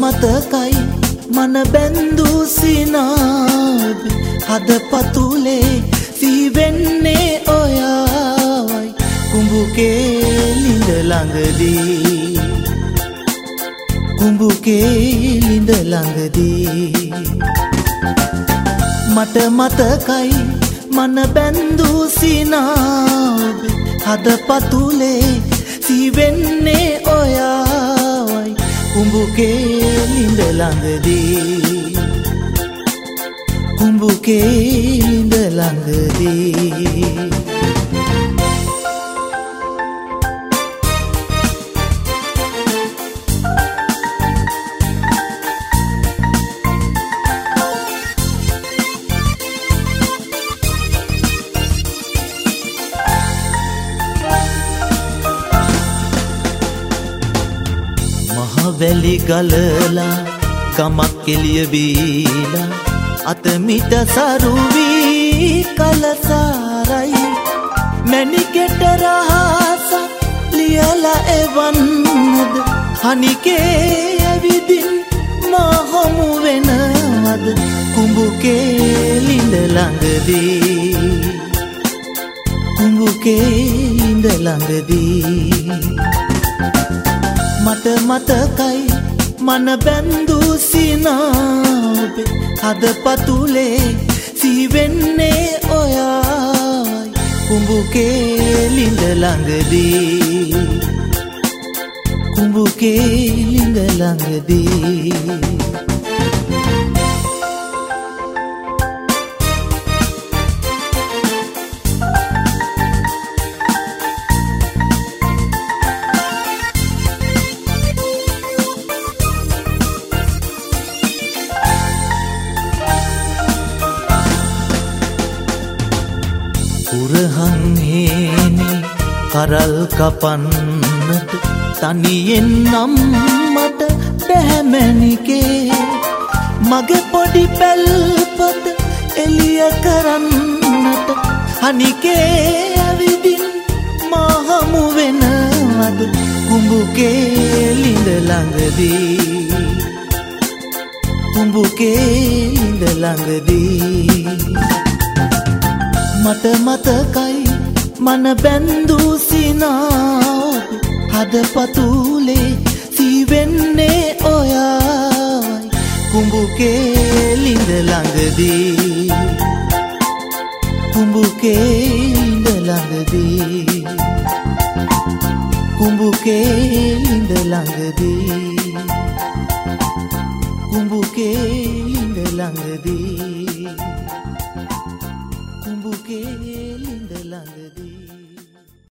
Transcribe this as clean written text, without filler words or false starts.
මතකයි මන බැඳු සිනාබි හදපතුලේ සිහිවෙන්නේ ඔයාවයි කුඹුකේ ළිඳ ළඟදී කුඹුකේ ළිඳ ළඟදී මට මතකයි මන බැඳු සිනාබි හදපතුලේ සිහිවෙන්නේ ඔයාවයි කුඹුකේ ළිඳ ළඟදී කුඹුකේ ළිඳ ළඟදී වැලි ගලලා ගමක් එළිය බීලා අතමිට සරු වී කලසාරයි මැණිකෙට රහසක් ලියලා එවන්නද හනිකේ ඇවිදින් මා හමු වෙනවද කුඹුකේ ළිඳ ළඟදී කුඹුකේ ළිඳ ළඟදී මට මතකයි මන බැඳු සිනාබේ හදපතුලේ සිහිවෙන්නේ ඔයායි කුඹුකේ ළිඳ ළඟදී කුඹුකේ ළිඳ ළඟදී පුරහන් හේනි කරල් කපන්නට තනියෙන් නම් මට බැහැමැනිකේ මගේ පොඩි පැල්පත එළිය කරන්නට හනිකේ ඇවිදින් මා හමු වෙනවද කුඹුකේ ළිඳ ළඟදී කුඹුකේ ළිඳ ළඟදී මට මතකයි මන බැඳු සිනාබි හදපතුලේ සිහිවෙන්නේ ඔයායි කුඹුකේ ළිඳ ළඟදී කුඹුකේ ළිඳ ළඟදී කුඹුකේ ළිඳ ළඟදී කුඹුකේ ළිඳ ළඟදී කුඹුකේ ළිඳ ළඟදී